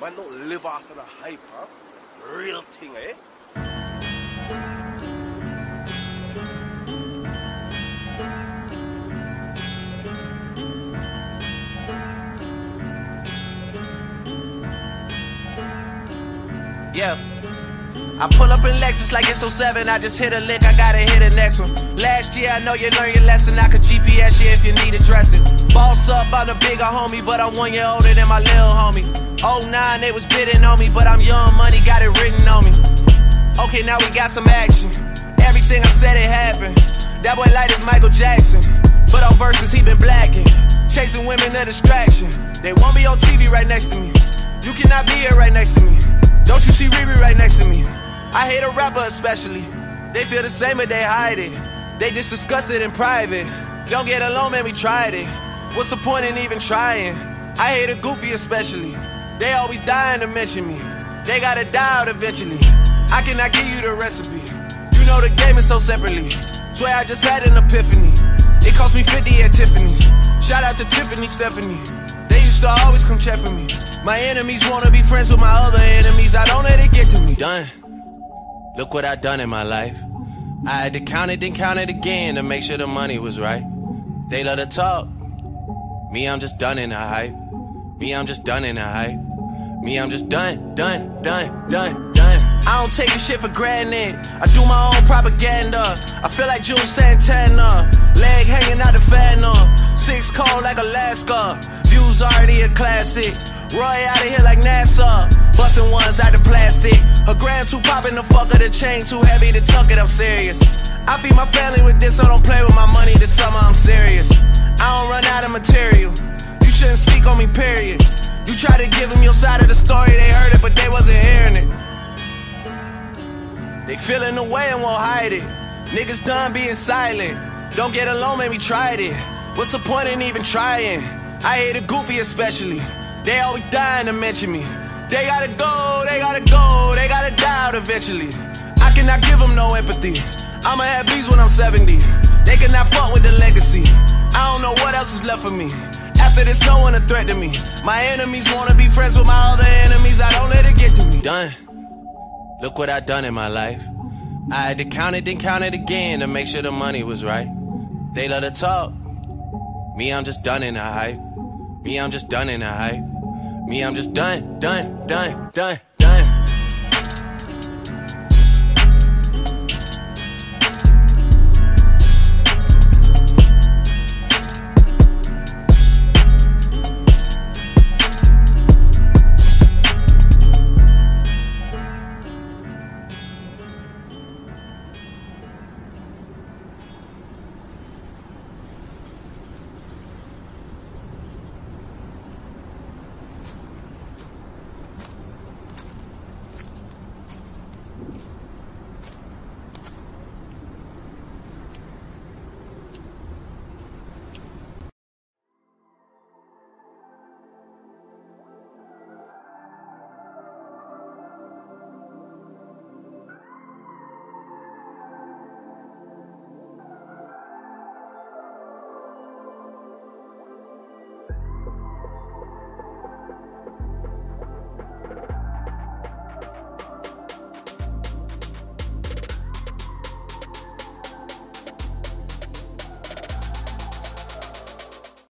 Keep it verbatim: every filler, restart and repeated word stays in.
Man don't live off of the hype, huh? Real thing, eh? Yeah. I pull up in Lexus like it's oh seven. I just hit a lick, I gotta hit the next one. Last year I know you learned your lesson. I could G P S you if you need addressing. Boss up, I'm the bigger homie, but I'm one year older than my little homie. oh nine, they was bidding on me, but I'm young money, got it written on me. Okay, now we got some action. Everything I said it happened. That boy light is Michael Jackson, but on verses he been blacking. Chasing women a distraction. They won't be on T V right next to me. You cannot be here right next to me. Don't you see Riri right next to me? I hate a rapper especially. They feel the same but they hide it. They just discuss it in private. Don't get along, man, we tried it. What's the point in even trying? I hate a goofy especially. They always dying to mention me. They gotta die out eventually. I cannot give you the recipe. You know the game is so separately. Swear I just had an epiphany. It cost me fifty at Tiffany's. Shout out to Tiffany Stephanie. They used to always come check for me. My enemies wanna be friends with my other enemies. I don't let it get to me. Done. Look what I done in my life. I had to count it, then count it again to make sure the money was right. They love to talk. Me, I'm just done in the hype. Me, I'm just done in the hype. Me, I'm just done, done, done, done, done. I don't take this shit for granted. I do my own propaganda. I feel like Jules Santana. Leg hanging out the fan up. Six cold like Alaska. Views already a classic. Roy out of here like NASA. Busting ones out of plastic. Her gram too poppin' the fuck of the chain too heavy to tuck it, I'm serious. I feed my family with this, so don't play with my money this summer, I'm serious. I don't run out of material. You shouldn't speak on me, period. You try to give them your side of the story, they heard it, but they wasn't hearing it. They feeling the way and won't hide it. Niggas done being silent. Don't get alone, man, we tried it. What's the point in even trying? I hate a goofy especially. They always dying to mention me. They gotta go, they gotta go, they gotta die out eventually. I cannot give them no empathy. I'ma have bees when I'm seventy. They cannot fuck with the legacy. I don't know what else is left for me. After this, no one a threat to me. My enemies wanna be friends with my other enemies. I don't let it get to me. Done. Look what I done in my life. I had to count it, then count it again to make sure the money was right. They love to talk. Me, I'm just done in the hype. Me, I'm just done in the hype. Me, I'm just done, done, done, done.